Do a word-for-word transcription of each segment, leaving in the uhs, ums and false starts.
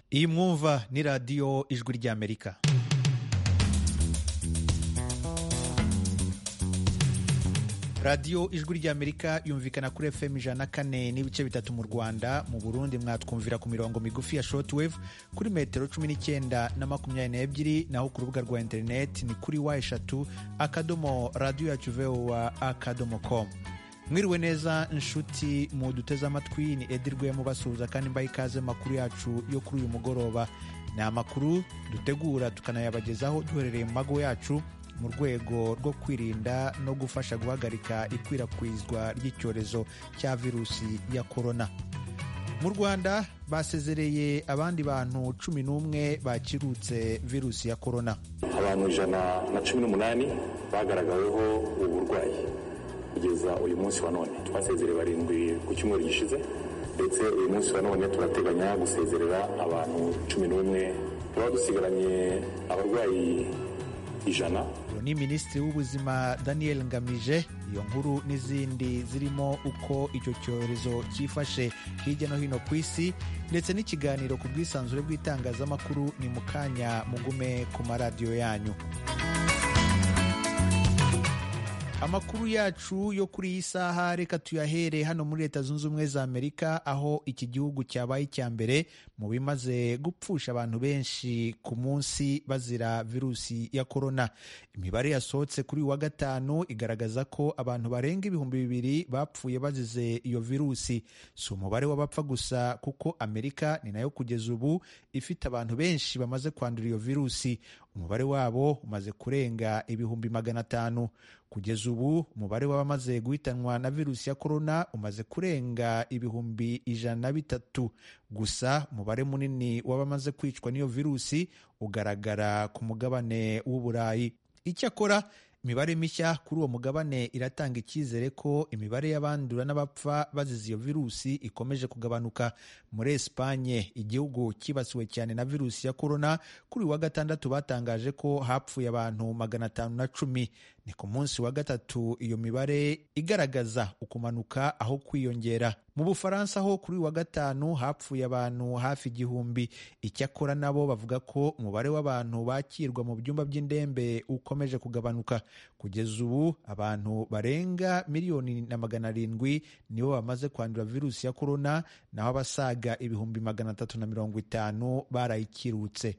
iyi mwumva ni radiyo ijwi ry'Amerika. radiyo ijwi ry'Amerika yumvikana kuri F M ijana na kane n'ibice bitatu mu Rwanda. Mu Burundi mwatwumvira ku mirongo migufi ya shortwave kuri metero cumi n'icyenda na makumyabiri n'ebyiri, naho ku rubuga rwa interineti ni kuri wa eshatu akadomo radiyo yacu voa akadomo com. Mwiriwe neza inshuti mu duteze amatwi, ni Edirwe mubasuhuza kandi mbaye ikaze makuru yacu yo kuri uyu mugoroba. Ni amakuru dutegura tukanayabagezaho duherereye mu mago yacu mu rwego rwo kwirinda no gufasha guhagarika ikwirakwizwa ry'icyorezo cya virusi ya korona. Mu Rwanda basezereye abandi bantu cumi n'umwe bakirutse virusi ya korona. Abantu ijana na cumi n'umunani bagaragaweho uburwayi kugeza uyu munsi wa none. Twasezereye barindwi ku cyumweru gishize, ndetse uyu munsi wa none turateganya gusezerera abantu cumi n'umwe. Tuba dusigaranye abarwayi ijana. Ni Minisitiri w'Ubuzima Daniel Ngamije. Iyo nkuru n'izindi zirimo uko icyo cyorezo cyifashe hirya no hino ku isi, ndetse n'ikiganiro ku bwisanzure bw'itangazamakuru ni mu kanya mugume ku maradiyo yanyu. Amakuru yacu yo kuri iyi saha reka tuyahere hano muri Leta Zunze Ubumwe za Amerika, aho iki gihugu cyabaye icya mbere mu bimaze gupfusha abantu benshi ku munsi bazira virusi ya korona. Imibare yasohotse kuri wa gatanu igaragaza ko abantu barenga ibihumbi bibiri bapfuye bazize iyo virusi. Si umubare w'abapfa gusa, kuko Amerika ni nayo kugeza ubu ifite abantu benshi bamaze kwandura iyo virusi. Umubare wabo umaze kurenga ibihumbi magana atanu. Kugeza ubu umubare w'abamaze guhitanwa na virusi ya korona umaze kurenga ibihumbi ijana na bitatu. Gusa umubare munini w'abamaze kwicwa n'iyo virusi ugaragara ku mugabane w'Uburayi. Icyakora imibare mishya kuri uwo mugabane iratanga icyizere ko imibare y'abandura n'abapfa bazize iyo virusi ikomeje kugabanuka. Muri Espanye, igihugu kibasiwe cyane na virusi ya korona, kuri wa gatandatu batangaje ko hapfuye abantu magana atanu na cumi. Ni ku munsi wa gatatu iyo mibare igaragaza ukumanuka aho kwiyongera. Mu Bufaransa ho kuri wa gatanu hapfuye abantu hafi igihumbi. Icyakora nabo bavuga ko umubare w'abantu bakirwa mu byumba by'indembe ukomeje kugabanuka. Kugeza ubu abantu barenga miliyoni na magana arindwi nibo bamaze kwandura virusi ya korona, naho abasaga ibihumbi magana atatu na mirongo itanu barayikirutse.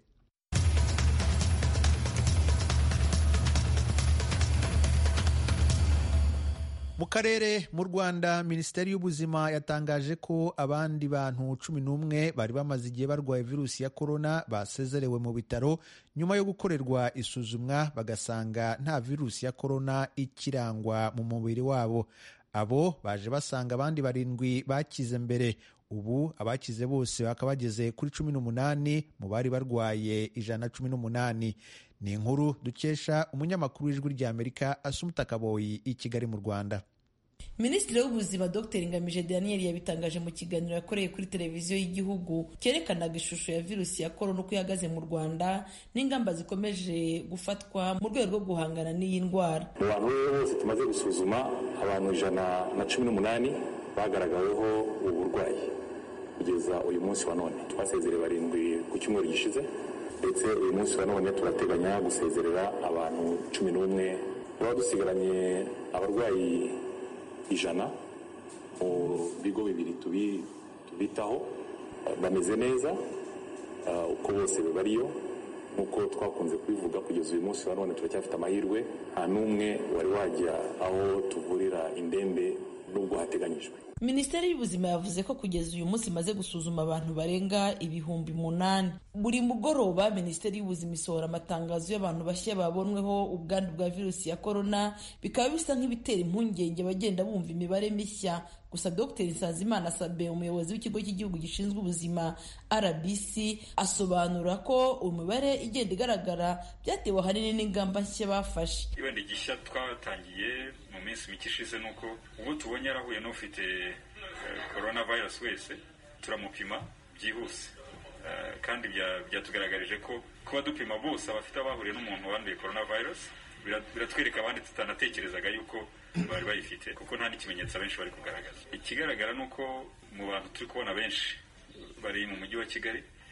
Mu karere mu Rwanda, Minisiteri y'Ubuzima yatangaje ko abandi bantu cumi n'umwe bari bamaze igihe barwaye virusi ya korona basezerewe mu bitaro nyuma yo gukorerwa isuzumwa bagasanga nta virusi ya korona ikirangwa mu mubiri wabo. Abo baje basanga abandi barindwi bakize mbere. Ubu abakize bose bakaba bageze kuri cumi n'umunani mu bari barwaye ijana na cumi n'umunani. Ni inkuru dukesha umunyamakuru w'Ijwi ry'Amerika Asumta Kaboyi i Kigali mu Rwanda. Minisitiri w'Ubuzima Dr Ngamije Daniel yabitangaje mu kiganiro yakoreye kuri televiziyo y'igihugu cyerekanaga ishusho ya virusi ya korona uko ihagaze mu Rwanda n'ingamba zikomeje gufatwa mu rwego rwo guhangana n'iyi ndwara. Mu bantu bose tumaze gusuzuma, abantu ijana na cumi n'umunani bagaragaweho uburwayi kugeza uyu munsi wa none. Twasezereye barindwi ku cyumweru gishize, ndetse uyu munsi wa none turateganya gusezerera abantu cumi n'umwe. Tuba dusigaranye abarwayi ijana mu bigo bibiri tubitaho. Bameze neza uko bose bariyo, nk'uko twakunze kubivuga. Kugeza uyu munsi wa none turacyafite amahirwe, nta n'umwe wari wajya aho tuvurira indembe nubwo hateganyijwe. Minisiteri y'Ubuzima yavuze ko kugeza uyu munsi imaze gusuzuma abantu barenga ibihumbi munani. Buri mugoroba Minisiteri y'Ubuzima isohora amatangazo y'abantu bashya babonweho ubwandu bwa virusi ya korona, bikaba bisa nk'ibitera impungenge bagenda bumva imibare mishya. Gusa Dr Nsanzimana Sabin, umuyobozi w'ikigo cy'igihugu gishinzwe ubuzima R B C, asobanura ko umubare igenda igaragara byatewe ahanini n'ingamba nshya bafashe. Ibindi gishya twatangiye mu minsi mike ishize nuko ubu tubonye arahuye n'ufite coronavirus wese turamupima byihuse, kandi byatugaragarije ko kuba dupima bose abafite abahuriye n'umuntu wanduye coronavirus biratwereka abandi tutanatekerezaga yuko bari bayifite, kuko nta n'ikimenyetso abenshi bari kugaragaza. Ikigaragara ni uko mu bantu turi kubona benshi bari mu mujyi wa Kigali,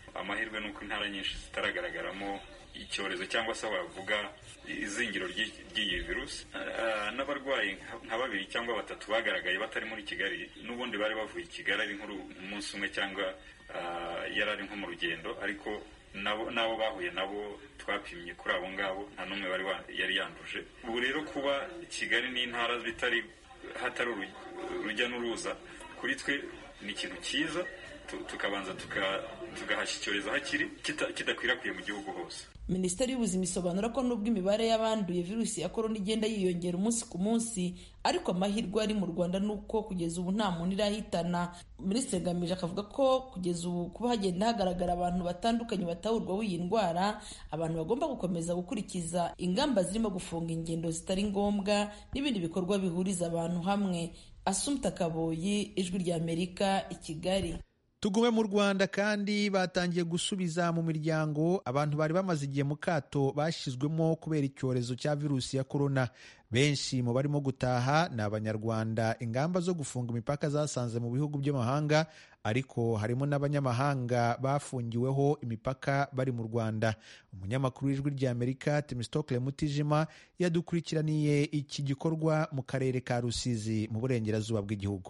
amahirwe nuko intara nyinshi zitaragaragaramo icyorezo cyangwa se wavuga izingiro ry'iyi virusi. N'abarwayi nka babiri cyangwa batatu bagaragaye batari muri Kigali, n'ubundi bari bavuye i Kigali ari nk'umunsi umwe cyangwa yari ari nko mu rugendo, ariko nabo nabo bahuye nabo twapimye kuri abo ngabo nta n'umwe bari yari yanduje. Ubu rero kuba Kigali n'intara bitari hatari urujya n'uruza kuri twe ni ikintu cyiza, tukabanza tugahashya icyorezo hakiri kidakwirakwiye mu gihugu hose. Minisiteri y'Ubuzima isobanura ko nubwo imibare y'abanduye virusi ya korona igenda yiyongera umunsi ku munsi, ariko amahirwe ari mu Rwanda nuko kugeza ubu nta muntu irahitana. Minisitiri Ngamije akavuga ko kugeza ubu kuba hagenda hagaragara abantu batandukanye batahurwaho iyi ndwara, abantu bagomba gukomeza gukurikiza ingamba zirimo gufunga ingendo zitari ngombwa n'ibindi bikorwa bihuriza abantu hamwe. Assumpta Kaboyi, Ijwi ry'Amerika, i Kigali. Tugume mu Rwanda kandi batangiye gusubiza mu miryango abantu bari bamaze igihe mu kato bashyizwemo kubera icyorezo cya virusi ya korona. Benshi mu barimo gutaha ni Abanyarwanda. Ingamba zo gufunga imipaka zasanze mu bihugu by'amahanga, ariko harimo n'abanyamahanga bafungiweho imipaka bari mu Rwanda. Umunyamakuru w'Ijwi ry'Amerika Temistokle Mutijima yadukurikiraniye iki gikorwa mu karere ka Rusizi mu burengerazuba bw'igihugu.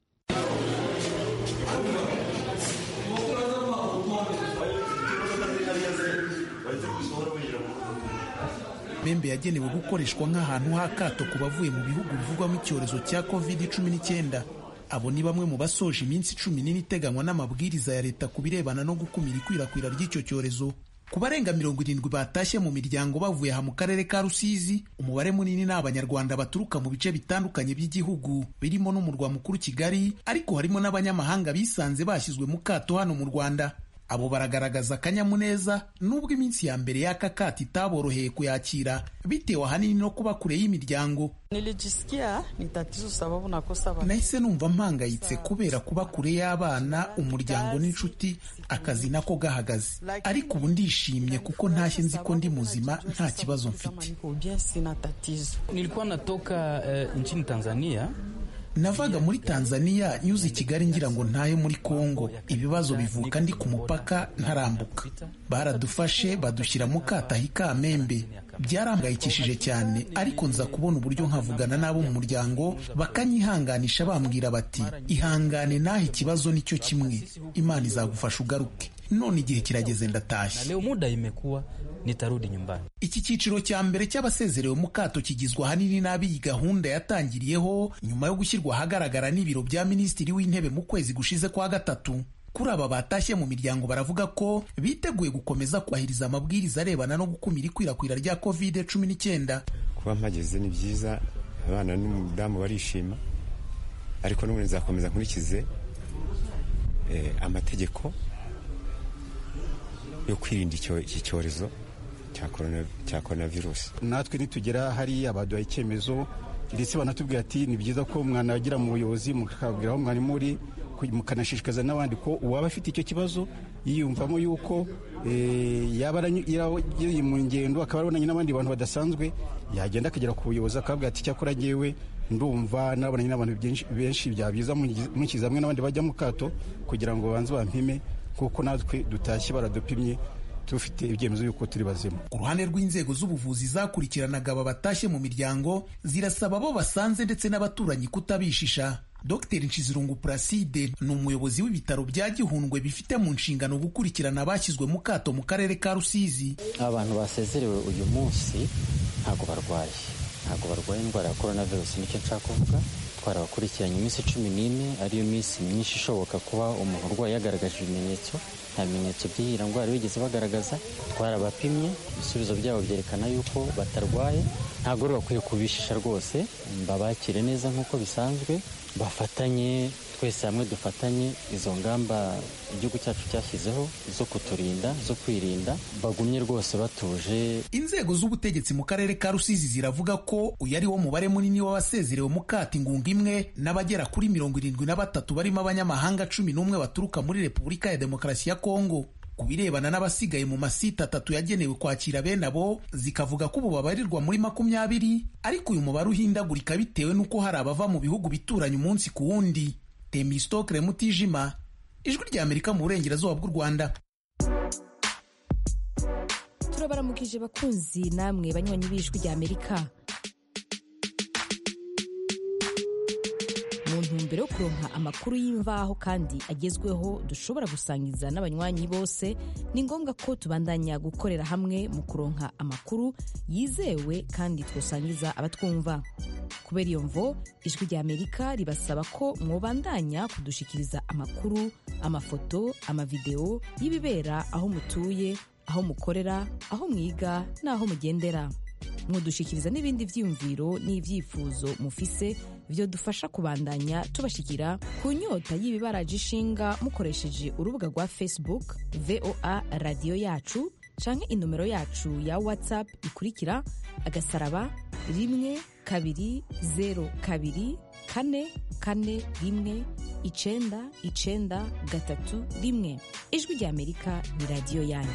Membe yagenewe gukoreshwa nk'ahantu h'akato ku bavuye mu bihugu bivugwamo icyorezo cya covid cumi n'icyenda. Abo ni bamwe mu basoje iminsi cumi n'ine iteganywa n'amabwiriza ya leta ku birebana no gukumira ikwirakwira ry'icyo cyorezo. Ku barenga mirongo irindwi batashye mu miryango bavuye aha mu karere ka Rusizi, umubare munini ni Abanyarwanda baturuka mu bice bitandukanye by'igihugu birimo n'umurwa mukuru Kigali, ariko harimo n'abanyamahanga bisanze bashyizwe mu kato hano mu Rwanda. Abo baragaragaza akanyamuneza nubwo iminsi ya mbere y'aka kato itaboroheye kuyakira bitewe ahanini no kuba kure y'imiryango. Nahise numva mpangayitse kubera kuba kure y'abana, umuryango n'inshuti, akazi nako gahagaze, ariko ubu ndishimye kuko ntashye nzi ko ndi muzima nta kibazo mfite. Nilikuwa natoka uh, nchini Tanzania. Navaga muri Tanzania nyuze i Kigali ngira ngo ntahe muri Kongo. Ibibazo bivuka ndi ku mupaka ntarambuka. Baradufashe badushyira mu katahi ka Membe. Byarangayikishije cyane, ariko nza kubona uburyo nkavugana n'abo mu muryango bakanyihanganisha bambwira bati ihangane naho ikibazo nicyo kimwe, Imana izagufasha ugaruke. None igihe kirageze ndatashye. Leo muda imekuwa nitarudi nyumbani. Iki cyiciro cya mbere cy'abasezerewe mu kato kigizwe ahanini n'abiyi gahunda yatangiriyeho nyuma yo gushyirwa ahagaragara n'ibiro bya Minisitiri w'Intebe mu kwezi gushize kwa gatatu. Kuri aba batashye mu miryango baravuga ko biteguye gukomeza kubahiriza amabwiriza arebana no gukumira ikwirakwira rya covid cumi n'icyenda. Kuba mpageze ni byiza, abana n'umudamu barishima, ariko n'ubundi nzakomeza nkurikize eh, amategeko yo kwirinda iki cyorezo cya coronavirus. Natwe nitugera hari abaduhaye icyemezo ndetse banatubwira ati ni byiza ko umwana yagira mu buyobozi mukabwira aho mwari muri, mukanashishikaza n'abandi ko uwaba afite icyo kibazo yiyumvamo yuko yaba yari mu ngendo akaba abonanye n'abandi bantu badasanzwe, yagenda akagera ku buyobozi akabwira ati cyakora ngewe ndumva nabonanye n'abantu benshi byaba byiza mukiza hamwe n'abandi bajya mu kato kugira ngo banze bampime, kuko natwe dutashye baradupimye tufite ibyemezo yuko turi bazima. Ku ruhande rw'inzego z'ubuvuzi zakurikiranaga aba batashye mu miryango zirasaba abo basanze ndetse n'abaturanyi kutabishisha. Dr Nshizirungu Placide ni umuyobozi w'ibitaro bya Gihundwe bifite mu nshingano gukurikirana abashyizwe mu kato mu karere ka Rusizi. Abantu basezerewe uyu munsi ntago barwaye ntago barwaye indwara ya coronavirus, nicyo nshaka kuvuga. Twarabakurikiranye iminsi cumi n'ine, ariyo minsi myinshi ishoboka kuba umuntu urwaye yagaragaje ibimenyetso. Nta bimenyetso by'iyi ndwara bigeze bagaragaza. Twarabapimye, ibisubizo byabo byerekana yuko batarwaye. Ntabwo rero bakwiye kubishisha rwose, babakire neza nk'uko bisanzwe, bafatanye twese hamwe, dufatanye izo ngamba igihugu cyacu cyashyizeho zo kuturinda, zo kwirinda, bagumye rwose batuje. Inzego z'ubutegetsi mu karere ka Rusizi ziravuga ko uyu ari wo mubare munini w'abasezerewe mu kato ingunga imwe, n'abagera kuri mirongo irindwi na batatu barimo abanyamahanga cumi n'umwe baturuka muri Repubulika ya Demokarasi ya Kongo. Ku birebana n'abasigaye mu masite atatu yagenewe kwakira bene abo, zikavuga ko ubu babarirwa muri makumyabiri, ariko uyu mubare uhindagurika bitewe n'uko hari abava mu bihugu bituranye umunsi ku wundi. Temistokle Mutijima, Ijwi ry'Amerika mu burengerazuba bw'u Rwanda. turabaramukije bakunzi namwe banywanyi b'ijwi rya Amerika. Mu ntumbero yo kuronka amakuru y'imvaho kandi agezweho dushobora gusangiza n'abanywanyi bose, ni ngombwa ko tubandanya gukorera hamwe mu kuronka amakuru yizewe kandi twosangiza abatwumva. Kubera iyo mvo, ijwi rya Amerika ribasaba ko mwobandanya kudushikiriza amakuru, amafoto, amavideo y'ibibera aho mutuye, aho mukorera, aho mwiga n'aho mugendera. Mwodushikiriza n'ibindi vyiyumviro n'ivyifuzo mufise vyo dufasha kubandanya tubashikira ku nyota y'ibibaraje ishinga mukoresheje urubuga rwa Facebook V O A Radio Yacu canke inomero yacu ya WhatsApp ikurikira agasaraba rimwe kabiri zero kabiri kane kane rimwe icenda icenda gatatu rimwe. Ijwi rya Amerika ni radio yanyu.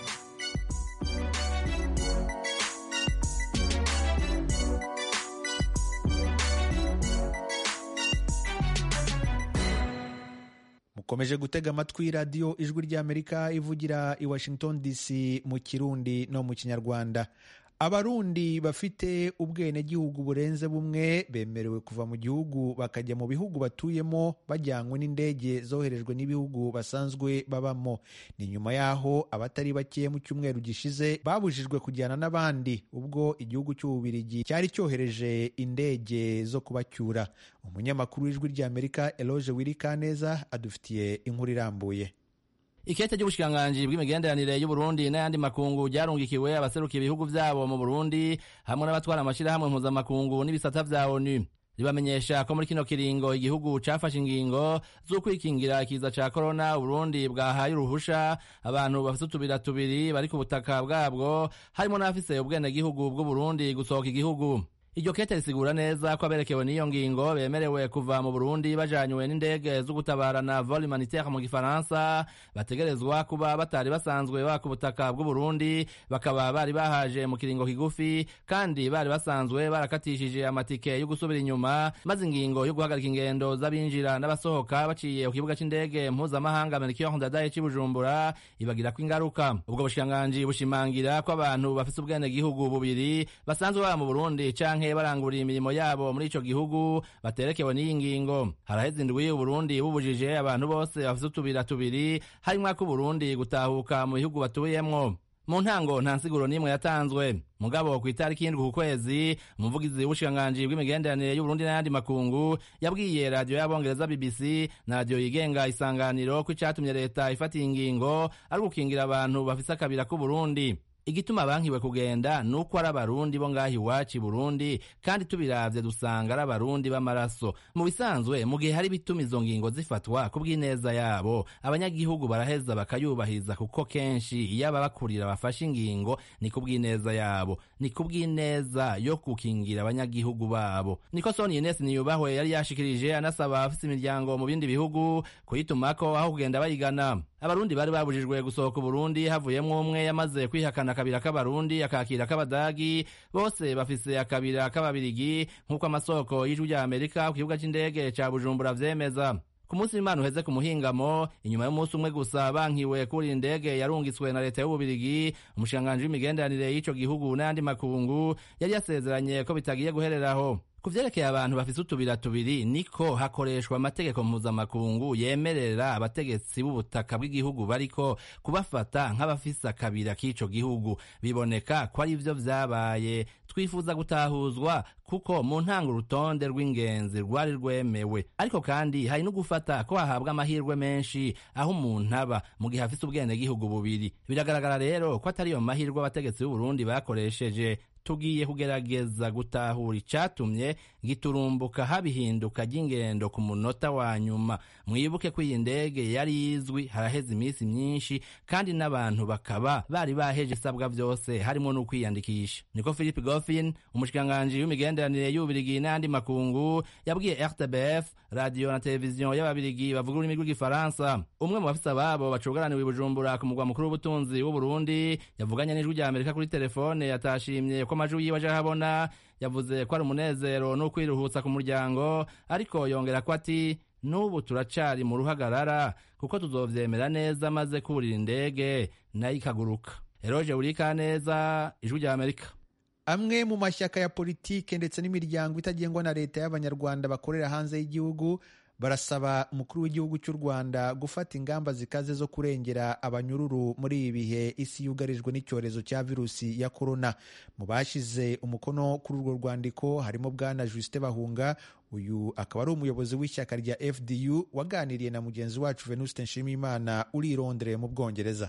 mukomeje gutega amatwi radiyo ijwi ry'Amerika ivugira i Washington D C mu Kirundi no mu Kinyarwanda. Abarundi bafite ubwenegihugu burenze bumwe bemerewe kuva mu gihugu bakajya mu bihugu batuyemo bajyanywe n'indege zoherejwe n'ibihugu basanzwe babamo. Ni nyuma yaho abatari bake mu cyumweru gishize babujijwe kujyana n'abandi ubwo igihugu cy'Ububiligi cyari cyohereje indege zo kubacyura. Umunyamakuru w'ijwi ry'Amerika Eloge Wirikaneza adufitiye inkuru irambuye. Ikete ry'ubushikiranganji bw'imigenderanire y'u Burundi n'ayandi makungu ryarungikiwe abaserukiye ibihugu vyabo mu Burundi hamwe n'abatwara amashirahamwe mpuzamakungu n'ibisata vya ONU. Ribamenyesha ko muri kino kiringo igihugu cafashe ingingo zo kwikingira ikiza ca corona. Uburundi bwahaye uruhusha abantu bafite utubira tubiri bari ku butaka bwabwo, harimo n'abafise ubwenegihugu bw'u Burundi gusohoka igihugu. Iryo kete risigura neza ko aberekewe n'iyo ngingo bemerewe kuva mu Burundi bajanywe n'indege zo gutabarana vol humanitaire mu Gifaransa, bategerezwa kuba batari basanzwe baka ubutaka bw'u Burundi, bakaba bari bahaje mu kiringo kigufi kandi bari basanzwe barakatishije amatike yo gusubira inyuma, maze ingingo yo guhagarika ingendo z'abinjira n'abasohoka baciye ku kibuga c'indege mpuzamahanga Melchior Ndadaye c'i Bujumbura ibagirako ingaruka. Ubwo bushikiranganji bushimangira ko abantu bafise ubwenegihugu bubiri basanzwe baba mu Burundi canke baranguriye imirimo yabo muri ico gihugu baterekewe n'iyi ngingo. Haraheze indwi u Burundi bubujije abantu bose bafite utubira tubiri harimwo ko Burundi gutahuka mu bihugu batuyemwo. Mu ntango nta nsiguro n'imwe yatanzwe, mugabo ku itariki y'indwi ku kwezi umuvugizi w'ubushikiranganji bw'imigenderanire y'u Burundi n'ayandi makungu yabwiye radiyo y'abongereza B B C na radiyo yigenga Isanganiro ko icatumye leta ifata ingingo ari gukingira abantu bafise akabira k'u Burundi. Igituma bankiwe kugenda nuko ari abarundi bo ngahi wacu Burundi, kandi tubiravye dusanga ari abarundi b'amaraso. Mu bisanzwe mu gihe hari bituma izo ngingo zifatwa ku bw'ineza yabo, abanyagihugu baraheza bakayubahiza, kuko kenshi iyo ababakurira bafashe ingingo ni ku bw'ineza yabo, ni ku bw'ineza yo kukingira abanyagihugu babo. Niko Sonia Ines Niyubahwe yari yashikirije, anasaba afise imiryango mu bindi bihugu kuyitumako aho kugenda bayigana. Abarundi bari babujijwe gusohoka Burundi havuyemwo umwe yamaze kwihakana akabira k'abarundi akakira k'abadagi, bose bafise akabira k'ababirigi nk'uko amasoko y'ijwi rya Amerika ku kibuga c'indege ca Bujumbura vyemeza. Ku munsi w'Imana uheze ku muhingamo, inyuma y'umunsi umwe gusa bankiwe kuri indege yarungitswe na leta y'Ububirigi, umushikiranganji w'imigenderanire y'ico gihugu n'ayandi makungu yari yasezeranye ko bitagiye guhereraho. Ku vyerekeye abantu bafise utubira tubiri, niko hakoreshwa amategeko mpuzamakungu yemerera abategetsi b'ubutaka bw'igihugu bariko kubafata nk'abafise akabira k'ico gihugu. Biboneka ko ari ivyo vyabaye. Twifuza gutahuzwa kuko mu ntango urutonde rw'ingenzi rwari rwemewe, ariko kandi hari no gufata ko hahabwa amahirwe menshi aho umuntu aba mu gihe afise ubwenegihugu bubiri. Biragaragara rero ko atari yo mahirwe abategetsi b'u Burundi bakoresheje. Tugiye kugerageza gutahura icatumye giturumbuka habihinduka ry'ingendo ku munota wa nyuma. Mwibuke ko iyi ndege yari izwi haraheze iminsi myinshi, kandi n'abantu bakaba bari baheje isabwa vyose harimo no kwiyandikisha. Niko Philippe Goffin, umushikiranganji w'imigenderanire y'Ububirigi n'ayandi makungu, yabwiye R T B F, radio na televiziyo y'Ababirigi bavuga ururimi rw'igifaransa. Umwe mu bafisa babo bacugaraniwe i Bujumbura ku mugwa mukuru w'ubutunzi w'u Burundi yavuganye n'ijwi rya Amerika kuri telefone, yatashimye ko amajwi yiwe aje ahabona. Yavuze ko ari umunezero no kwiruhutsa ku muryango, ariko yongera ko ati n'ubu turacari mu ruhagarara kuko tuzovyemera neza maze kurira indege nayo ikaguruka. Eroge Burikaneza, Ijwi rya Amerika. Amwe mu mashyaka ya politike ndetse n'imiryango itagengwa na leta y'abanyarwanda bakorera hanze y'igihugu barasaba umukuru w'igihugu cy'u Rwanda gufata ingamba zikaze zo kurengera abanyururu muri ibi bihe isi yugarijwe n'icyorezo cya virusi ya korona. Mu bashize umukono kuri urwo rwandiko harimo Bwana Justin Bahunga, uyu akaba ari umuyobozi w'ishyaka rya F D U waganiriye na mugenzi wacu Venuste Nshimiyimana uri i Londres mu Bwongereza.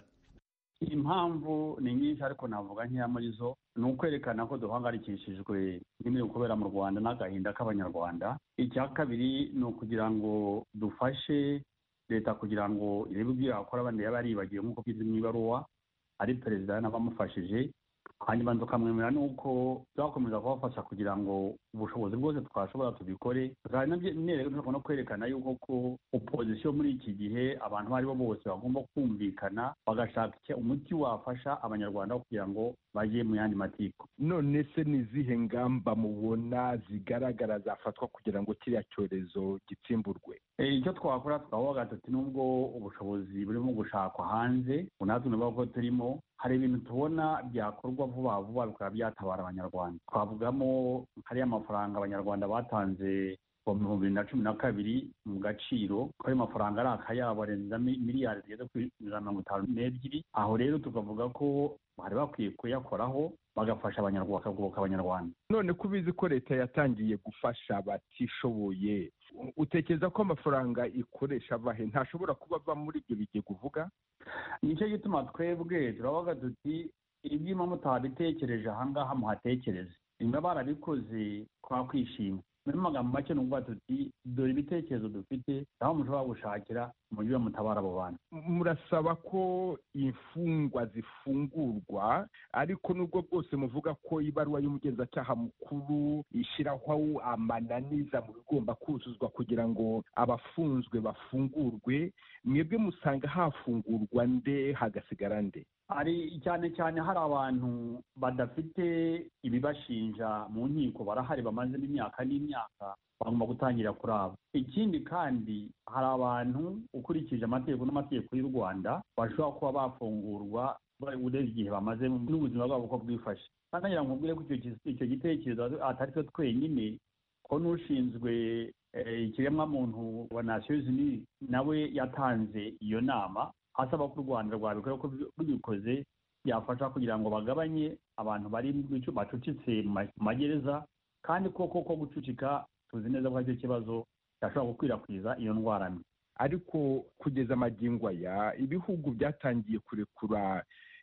Impamvu ni nyinshi ariko navuga nkeya muri zo ni ukwerekana ko duhangayikishijwe n'ibiri kubera mu Rwanda n'agahinda k'abanyarwanda. Icya kabiri ni ukugira ngo dufashe leta kugira ngo irebe ibyo yakora abandi yaba yaribagiwe nk'uko bizi mu ibaruwa ari perezida n'abamufashije, hanyuma tukamwemera nuko tuzakomeza kubafasha kugira ngo ubushobozi bwose twashobora tubikore. No kwerekana yuko ko opozisiyo muri iki gihe abantu abo ari bo bose bagomba kumvikana bagashaka umuti wafasha abanyarwanda kugira ngo bajye mu yandi matiko. None se ni izihe ngamba mubona zigaragara zafatwa kugira ngo kiriya cyorezo gitsimburwe? Icyo twakora twavuga tuti nubwo ubushobozi burimo gushakwa hanze natwe nuvuga ko turimo hari ibintu tubona byakorwa vuba vuba bikaba byatabara abanyarwanda. Twavugamo hariya amafaranga abanyarwanda batanze mu bihumbi bibiri na cumi na kabiri mu gaciro ko ayo mafaranga ari akayabo arenza miliyari zigeze kuri mirongo itanu n'ebyiri. Aho rero tukavuga ko bari bakwiye kuyakoraho bagafasha abanyarwanda, bakagoboka abanyarwanda. None ko ubizi ko leta yatangiye gufasha abatishoboye, utekereza ko amafaranga ikoresha abahe ntashobora kuba ava muri ibyo bigiye kuvuga? Nicyo gituma twebwe turavuga tuti ibyima mutabitekereje ahangaha muhatekereze, nimba barabikoze twakwishima. Muri magambo make nukuvuga tuti dore ibitekerezo dufite aho mushobora gushakira umujyi wa mutabara abo bantu. Murasaba ko imfungwa zifungurwa, ariko nubwo bwose muvuga ko ibaruwa y'umugenzacyaha mukuru ishyiraho amananiza mu bigomba kuzuzwa kugira ngo abafunzwe bafungurwe, mwebwe musanga hafungurwa nde hagasigara nde? Ari cyane cyane hari abantu badafite ibibashinja mu nkiko, barahari bamazemo imyaka n'imyaka, bagomba gutangira kuri abo. Ikindi kandi hari abantu ukurikije amategeko n'amategeko y'u Rwanda bashobora kuba bafungurwa urebye igihe bamaze n'ubuzima bwabo uko bwifashe. Kandi ngira ngo mbwire ko icyo gitekerezo atari twe twenyine, ko n'ushinzwe ikiremwamuntu wa Nations Unies nawe yatanze iyo nama asaba ko u Rwanda rwabikora ko rubikoze byafasha kugira ngo bagabanye abantu bari bacucitse mu magereza, kandi koko ko gucucika tuzi neza ko icyo kibazo cyashobora gukwirakwiza iyo ndwara mbi. Ariko kugeza magingo aya ibihugu byatangiye kurekura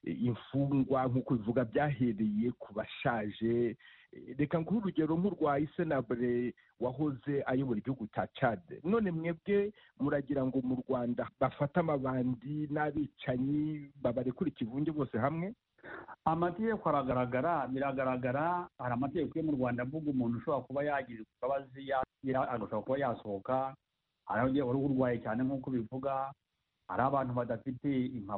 imfungwa nk'uko bivuga byahereye ku bashaje. Reka nguhe urugero nk'urwa Isenabure wahoze ayobora igihugu cya Chad. None mwebwe muragira ngo mu Rwanda bafate amabandi n'abicanyi babarekura ikivunge bose hamwe? Amategeko aragaragara, biragaragara. Hari amategeko yo mu Rwanda avuga umuntu ushobora kuba yagira imbabazi, agashobora kuba yasohoka. Hari uruhu urwaye cyane nk'uko bivuga, hari abantu badafite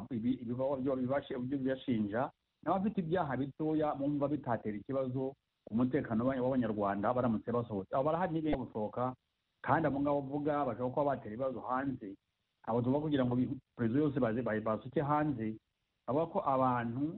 ibyo bibashinja, n'abafite ibyaha bitoya bumva bitatera ikibazo umutekano w'abanyarwanda baramutse basohotse. Abo barahari nibe gusohoka, kandi abo ngabo uvuga bashobora kuba batera ibibazo hanze. Abo tuvuga kugira ngo perezida yose basuke hanze, avuga ko abantu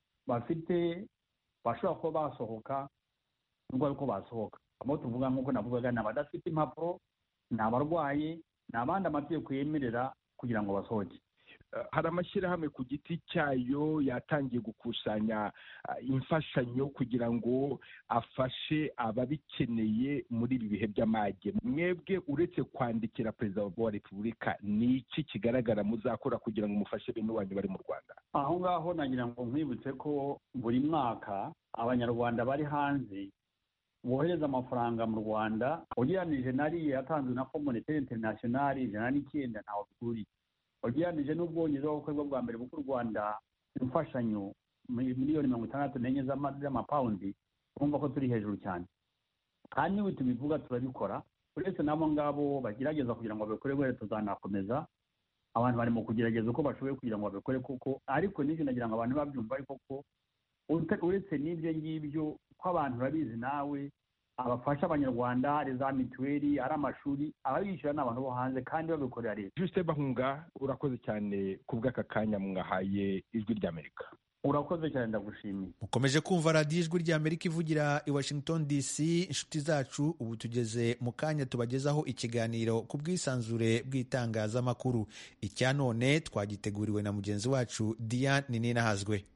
bafite bashobora kuba basohoka nubwo ariko basohoka. Abo tuvuga nk'uko navugaga ni abadafite impapuro, ni abarwaye, ni abandi amategeko yemerera kugira ngo basohoke. Hari amashyirahamwe ku giti cyayo yatangiye gukusanya imfashanyo kugira ngo afashe ababikeneye muri ibi bihe by'amage. Mwebwe uretse kwandikira perezida wa repubulika, ni iki kigaragara muzakora kugira ngo mufashe bene wanyu bari mu Rwanda? Aho ngaho nagira ngo nkwibutse ko buri mwaka abanyarwanda bari hanze bohereza amafaranga mu Rwanda ugereranije n'ariya yatanzwe na Communauté Internationale ijana n'icyenda ntaho bihuriye. Ugereranije n'Ubwongereza bukorwa bwa mbere bw'u Rwanda imfashanyo miliyoni mirongo itandatu n'enye z'amapawundi, urumva ko turi hejuru cyane. Kandi niba tubivuga turabikora, uretse n'abo ngabo bagerageza kugira ngo babikore, wese tuzanakomeza. Abantu bari mu kugerageza uko bashoboye kugira ngo babikore koko, ariko n'ibyo nagira ngo abantu babyumva ariko ko uretse n'ibyo ngibyo ko abantu babizi nawe abafasha abanyarwanda, ari za mituweli, ari amashuri, ababishyura ni abantu bo hanze kandi babikorera leta. Justin Bahunga, urakoze cyane ku bw'aka kanya mwahaye Ijwi ry'Amerika. urakoze cyane, ndagushimiye. mukomeje kumva radiyo ijwi ry'Amerika ivugira i Washington D C. inshuti zacu, ubu tugeze mu kanya tubagezaho ikiganiro ku bwisanzure bw'itangazamakuru. icya none twagiteguriwe na mugenzi wacu Diane Ninahazwe.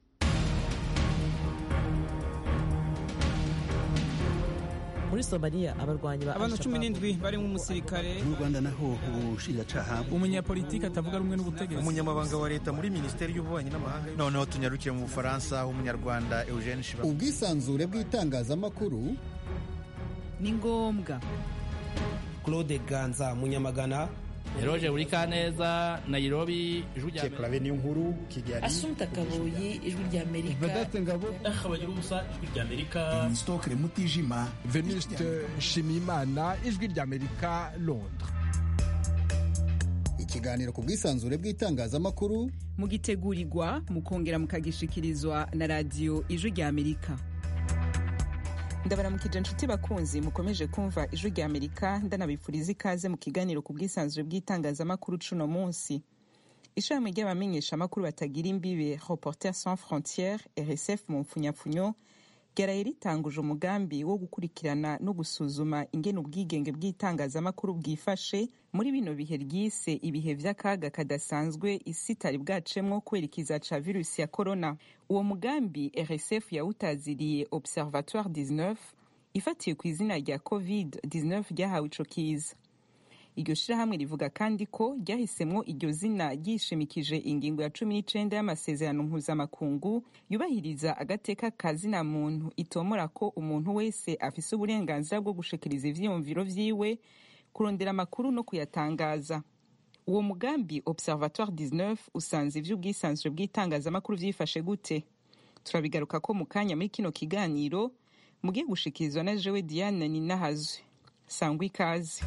muri Somalia abarwanyi ba abantu cumi n'indwi barimo umusirikare. mu Rwanda naho ubushinjacyaha, umunyapolitiki atavuga rumwe n'ubutegetsi, umunyamabanga wa leta muri minisiteri y'ububanyi n'amahanga. noneho tunyarukire mu Bufaransa, umunyarwanda Eugene Shiba. ubwisanzure bw'itangazamakuru ni ngombwa. Claude Ganza Munyamagana, Eroje Burikaneza, Nairobi, ijwi rya Amerika. Niyo nkuru Kigali. Asumta Kaboyi, ijwi rya Amerika. Vedete Ngabo, Akabagira ubusa, ijwi rya Amerika. Stokre Mutijima, Venuste Shimimana, ijwi rya Amerika, Londres. ikiganiro ku bwisanzure bw'itangazamakuru mugitegurirwa mukongera mukagishikirizwa na radiyo ijwi rya Amerika. ndabaramukije inshuti bakunzi mukomeje kumva ijwi rya Amerika, ndanabifuriza ikaze mu kiganiro ku bwisanzure bw'itangazamakuru cuno munsi. ishami ry'abamenyesha amakuru batagira imbibe Reporters sans frontières R S F mu mfunyapfunyo ryaraye ritanguje umugambi wo gukurikirana no gusuzuma ingene ubwigenge bw'itangazamakuru bwifashe muri bino bihe ryise ibihe vy'akaga kadasanzwe isi itari bwacemwo kubera ikiza ca virusi ya corona. uwo mugambi R S F yawutaziriye Observatoire dix-neuf ifatiye ku izina rya covid dix-neuf ryahawe ico kiza. iryo shirahamwe rivuga kandi ko ryahisemwo iryo zina ryishimikije ingingo ya cumi n'icenda y'amasezerano mpuzamakungu yubahiriza agateka ka zina muntu, itomora ko umuntu wese afise uburenganzira bwo gushikiriza ivyiyumviro vyiwe, kurondera amakuru no kuyatangaza. uwo mugambi Observatoire dix-neuf usanze ivy'ubwisanzure bw'itangazamakuru vyifashe gute? turabigaruka ko mu kanya muri kino kiganiro mugiye gushikirizwa na jewe Diane Ninahazwe. sangwa ikaze.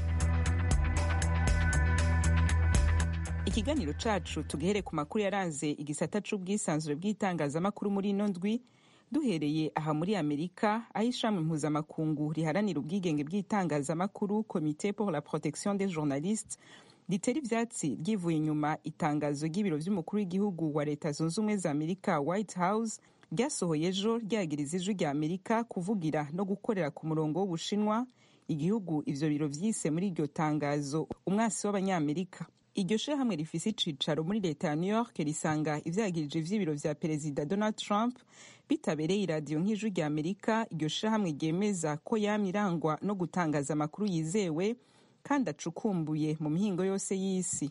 ikiganiro cacu tugihere ku makuru yaranze igisata c'ubwisanzure bw'itangazamakuru muri ino ndwi, duhereye aha muri Amerika, aho ishami mpuzamakungu riharanira ubwigenge bw'itangazamakuru Comité pour la protection des journalistes ritera ivyatsi ryivuye inyuma itangazo ry'ibiro vy'umukuru w'igihugu wa leta zunze ubumwe za Amerika White House ryasohoye ejo ryagiriza ijwi rya Amerika kuvugira no gukorera ku murongo w'Ubushinwa, igihugu ivyo biro vyise muri iryo tangazo umwasi w'abanyamerika. iryo shirahamwe rifise icicaro muri leta ya New York risanga ivyagirije vy'ibiro vya perezida Donald Trump bitabereye iradiyo nk'ijwi rya Amerika. iryo shirahamwe ryemeza ko yamye irangwa no gutangaza amakuru yizewe kandi acukumbuye mu mihingo yose y'isi.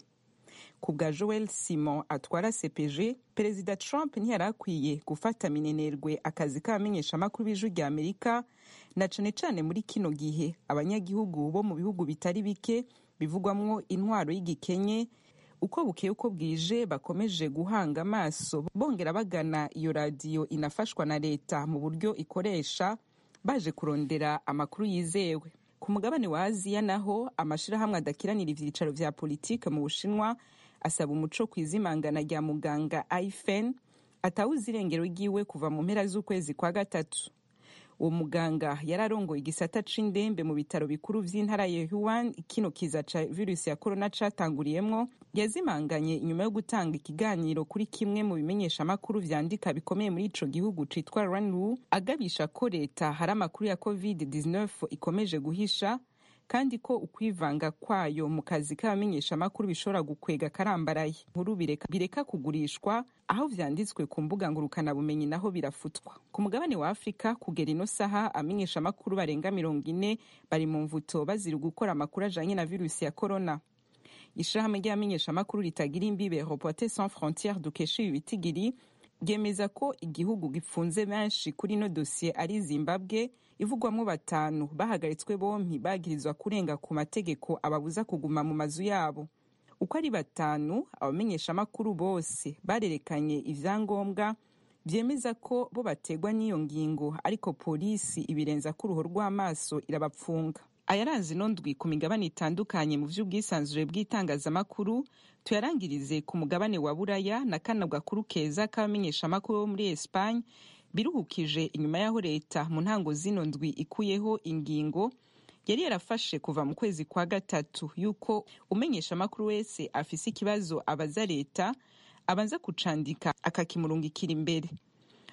ku bwa Joel Simon atwara C P G, perezida Trump ntiyari akwiye gufata minenerwe akazi k'abamenyesha amakuru b'ijwi rya Amerika, na cane cane muri kino gihe abanyagihugu bo mu bihugu bitari bike bivugwamwo intwaro y'igikenye uko bukeye uko bwije bakomeje guhanga amaso bongera bagana iyo radiyo inafashwa na leta mu buryo ikoresha baje kurondera amakuru yizewe. ku mugabane wa Aziya naho amashirahamwe adakiranira ivyicaro vya politike mu Bushinwa asaba umuco kwizimangana rya muganga Aifen atawuzi irengero ryiwe kuva mu mpera z'ukwezi kwa gatatu. uwo muganga yararongoye igisata c'indembe mu bitaro bikuru vy'intara ya Wuhan kino kiza ca virusi ya corona catanguriyemwo, yazimanganye inyuma yo gutanga ikiganiro kuri kimwe mu bimenyesha amakuru vyandika bikomeye muri ico gihugu citwa Ranwu, agabisha ko leta hari amakuru ya covid dix-neuf ikomeje guhisha kandi ko ukwivanga kwayo mu kazi k'abamenyesha amakuru bishobora gukwega karambaraye. Nkuru bireka, bireka kugurishwa aho vyanditswe ku mbuga ngurukana bumenyi naho birafutwa. Ku mugabane wa Afrika kugera ino saha amenyesha amakuru barenga mirongo ine bari mu mvuto bazira gukora amakuru ajanye na virusi ya corona. Ishirahamwe ry'abamenyesha amakuru ritagira imbibe Reporters sans frontières dukesha ibi bitigiri ryemeza ko igihugu gipfunze benshi kuri no dossier ari Zimbabwe ivugwamwo batanu bahagaritswe bompi bagirizwa kurenga ku mategeko ababuza kuguma mu mazu yabo. Uko ari batanu, abamenyesha amakuru bose barerekanye ivyangombwa vyemeza ko bo bategwa n'iyo ngingo, ariko polisi ibirenza ku ruho rw'amaso irabapfunga. Ayaranze ino ndwi ku migabane itandukanye mu vy'ubwisanzure bw'itangazamakuru, tuyarangirize ku mugabane wa Buraya na kana gakuru keza k'abamenyesha amakuru bo muri Espagne biruhukije inyuma yaho leta mu ntango zino ndwi ikuyeho ingingo yari yarafashe kuva mu kwezi kwa gatatu yuko umenyesha amakuru wese afise ikibazo abaza leta abanza kucandika akakimurungikira imbere.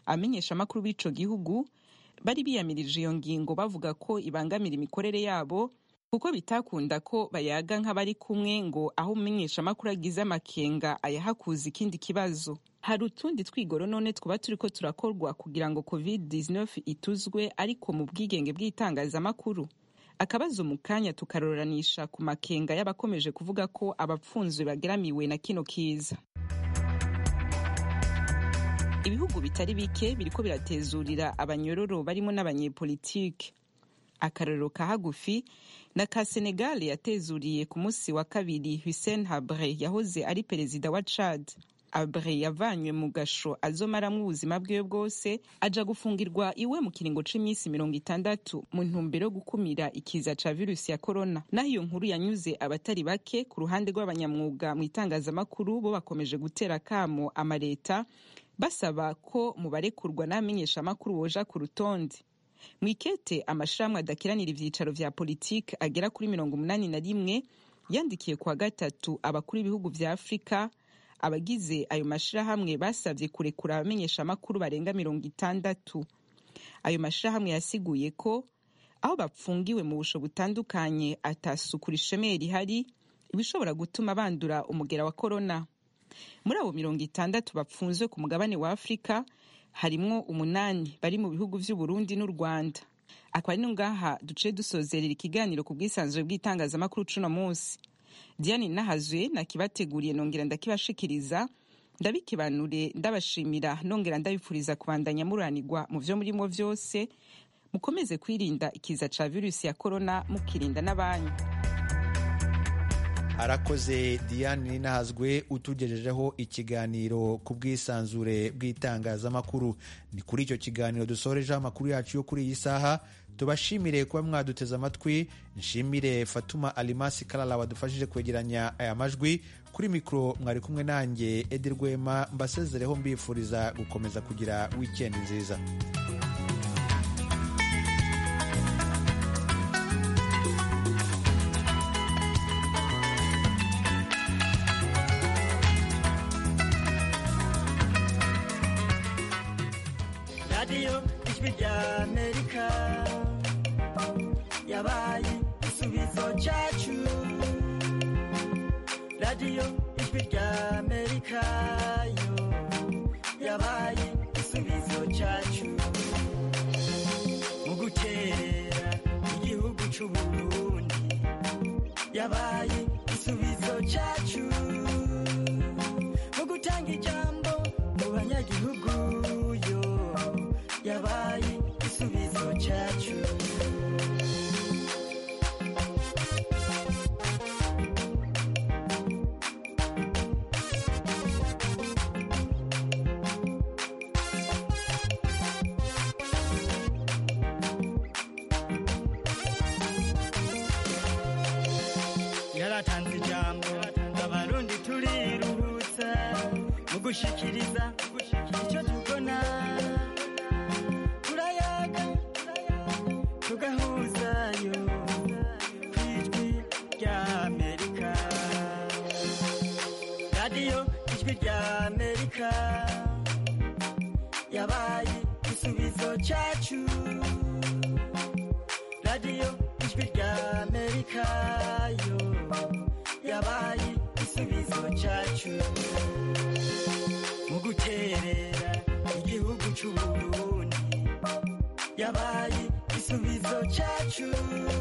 amenyeshamakuru b'ico gihugu bari biyamirije iyo ngingo bavuga ko ibangamira imikorere yabo kuko bitakunda ko bayaga nk'abari kumwe ngo aho umumenyeshamakuru agize amakenga ayahakuza ikindi kibazo. Hari utundi twigoro none twaba turiko turakorwa kugira ngo covid dix-neuf ituzwe ariko mu bwigenge bw'itangazamakuru. Akabazo mu kanya tukarororanisha ku makenga y'abakomeje kuvuga ko abapfunzwe bageramiwe na kino kiza. Ibihugu bitari bike biriko biratezurira abanyororo barimo n'abanyepolitike. Akarorero ka hagufi na ka Senegal yatezuriye ku munsi wa kabiri Hissène Habré yahoze ari perezida wa Chad. Habré yavanywe mu gasho azomaramwo ubuzima bwiwe bwose aja gufungirwa iwe mu kiringo c'imisi mirongo itandatu mu ntumbero yo gukumira ikiza ca virusi ya corona. Naho iyo nkuru yanyuze abatari bake ku ruhande rw'abanyamwuga mu itangazamakuru bo bakomeje gutera kamo amareta basaba ko mu barekurwa n'amenyeshamakuru boja ku rutonde. Mwikete amashirahamwe adakiranira ivyicaro vya politike agera kuri mirongo umunani na rimwe yandikiye kwa gatatu abakuru b'ibihugu vya Afrika. Abagize ayo mashirahamwe basavye kurekura abamenyeshamakuru barenga mirongo itandatu. Ayo mashirahamwe yasiguye ko aho bapfungiwe mu busho butandukanye atasukura ishemeri rihari ibishobora gutuma bandura umugera wa corona. Muri abo mirongo itandatu bapfunzwe ku mugabane wa Afrika harimwo umunani bari mu bihugu vy'u Burundi n'u Rwanda. Akaba ari ngaha duce dusozerera ikiganiro ku bwisanzure bw'itangazamakuru cuno munsi. Diane Nahazwe nakibateguriye nongera ndakibashikiriza, ndabikibanure ndabashimira nongera ndabipfuriza kubandanya muranirwa mu vyo murimo vyose, mukomeze kwirinda ikiza ca virusi ya corona mukirinda n'abanyu. Arakoze Diane Ninahazwe utugejejeho ikiganiro ku bwisanzure bw'itangazamakuru. Ni kuri icyo kiganiro dusoreje amakuru yacu yo kuri iyi saha. Tubashimire kuba mwaduteze amatwi. Nshimire Fatuma Alimasi Kalala wadufashije kwegeranya aya majwi. Kuri mikro mwari kumwe nanjye Edi Rwema, mbasezereho mbifuriza gukomeza kugira weekend nziza. Radio Ijwi rya Amerika yabaye igisubizo cyacu. Radio Ijwi rya Amerika yo yabaye igisubizo cyacu mu guterera igihugu cy'u Burundi. Yabaye igisubizo cyacu mu gutanga ijambo mu banyagihugu yo yabaye igisubizo cyacu. Yaratanze ijambo abarundi turiruhutsa mu gushikiriza icyo tubona. Turayaga tugahuzayo ku Ijwi rya Amerika. Radio Ijwi rya Amerika yabaye igisubizo cyacu. Radio Ijwi rya Amerika yo yabaye igisubizo cyacu mu guterera igihugu cy'u Burundi. Yabaye igisubizo cyacu.